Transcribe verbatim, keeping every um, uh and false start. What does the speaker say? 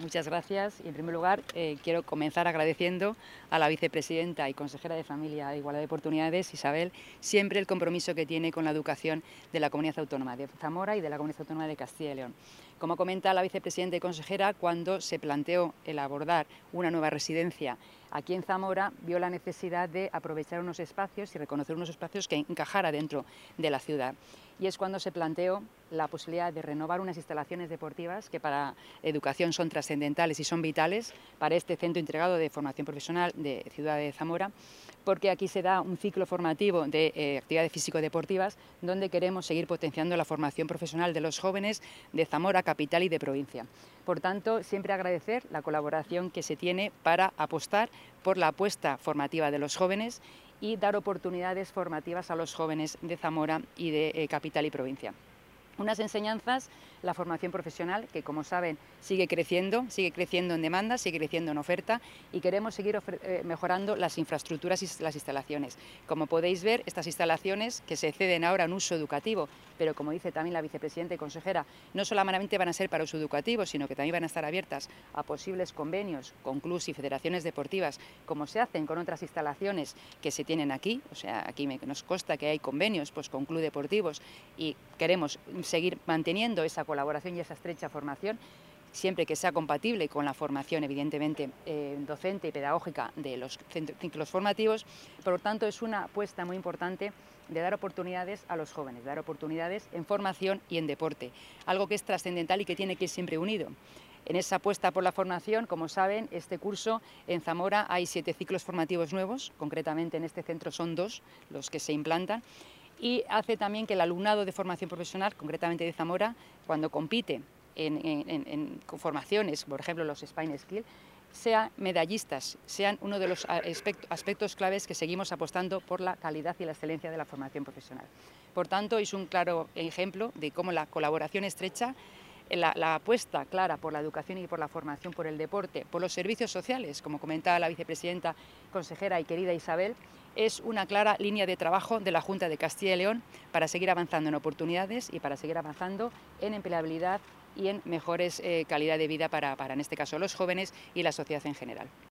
Muchas gracias. Y en primer lugar, eh, quiero comenzar agradeciendo a la vicepresidenta y consejera de Familia e Igualdad de Oportunidades, Isabel, siempre el compromiso que tiene con la educación de la Comunidad Autónoma de Zamora y de la Comunidad Autónoma de Castilla y León. Como comenta la vicepresidenta y consejera, cuando se planteó el abordar una nueva residencia aquí en Zamora, vio la necesidad de aprovechar unos espacios y reconocer unos espacios que encajara dentro de la ciudad. Y es cuando se planteó la posibilidad de renovar unas instalaciones deportivas que para educación son trascendentales y son vitales para este centro integrado de formación profesional de Ciudad de Zamora, porque aquí se da un ciclo formativo de eh, actividades físico-deportivas donde queremos seguir potenciando la formación profesional de los jóvenes de Zamora, capital y de provincia. Por tanto, siempre agradecer la colaboración que se tiene para apostar por la apuesta formativa de los jóvenes y dar oportunidades formativas a los jóvenes de Zamora y de eh, capital y provincia. Unas enseñanzas, la formación profesional, que como saben sigue creciendo, sigue creciendo en demanda, sigue creciendo en oferta y queremos seguir eh, mejorando las infraestructuras y las instalaciones. Como podéis ver, estas instalaciones que se ceden ahora en uso educativo, pero como dice también la vicepresidenta y consejera, no solamente van a ser para uso educativo, sino que también van a estar abiertas a posibles convenios con clubes y federaciones deportivas, como se hacen con otras instalaciones que se tienen aquí. O sea, aquí me, nos consta que hay convenios pues, con clubes deportivos y queremos seguir manteniendo esa colaboración y esa estrecha formación, siempre que sea compatible con la formación, evidentemente, eh, docente y pedagógica de los ciclos formativos. Por lo tanto, es una apuesta muy importante de dar oportunidades a los jóvenes, dar oportunidades en formación y en deporte, algo que es trascendental y que tiene que ir siempre unido. En esa apuesta por la formación, como saben, este curso en Zamora hay siete ciclos formativos nuevos, concretamente en este centro son dos los que se implantan, y hace también que el alumnado de formación profesional, concretamente de Zamora, cuando compite en, en, en formaciones, por ejemplo los Spine Skill, sean medallistas, sean uno de los aspectos, aspectos claves que seguimos apostando por la calidad y la excelencia de la formación profesional. Por tanto, es un claro ejemplo de cómo la colaboración estrecha, La, la apuesta clara por la educación y por la formación, por el deporte, por los servicios sociales, como comentaba la vicepresidenta, consejera y querida Isabel, es una clara línea de trabajo de la Junta de Castilla y León para seguir avanzando en oportunidades y para seguir avanzando en empleabilidad y en mejores eh, calidad de vida para, para, en este caso, los jóvenes y la sociedad en general.